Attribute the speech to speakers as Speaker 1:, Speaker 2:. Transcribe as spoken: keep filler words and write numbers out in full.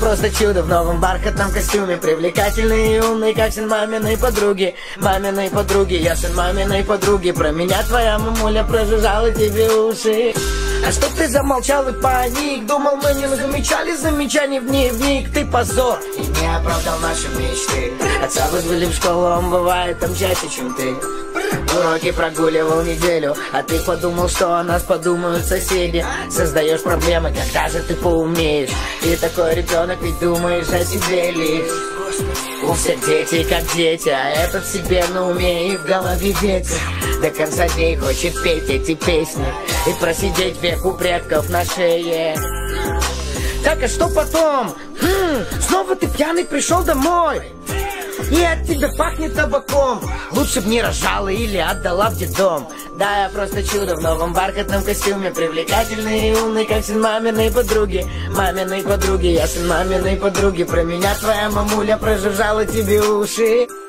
Speaker 1: просто чудо в новом бархатном костюме, привлекательный и умный, как сын маминой подруги. Маминой подруги, я сын маминой подруги. Про меня твоя мамуля прожужжала тебе уши. А что ты замолчал и паник? Думал, мы не замечали замечаний в дневник. Ты позор и не оправдал наши мечты. Отца вызвали в школу, он бывает там чаще, чем ты. Уроки прогуливал неделю, а ты подумал, что о нас подумают соседи. Создаешь проблемы, когда же ты поумеешь? И такой ребенок, ведь думаешь о себе лишь. У всех дети как дети, а этот себе на уме и в голове ветер. До конца дней хочет петь эти песни и просидеть век у предков на шее. Так, а что потом? Хм, снова ты пьяный пришел домой, и от тебя пахнет табаком. Лучше б не рожала или отдала в детдом. Да, я просто чудо в новом бархатном костюме, привлекательный и умный, как сын маминой подруги. Маминой подруги, я сын маминой подруги. Про меня твоя мамуля прожужжала тебе уши.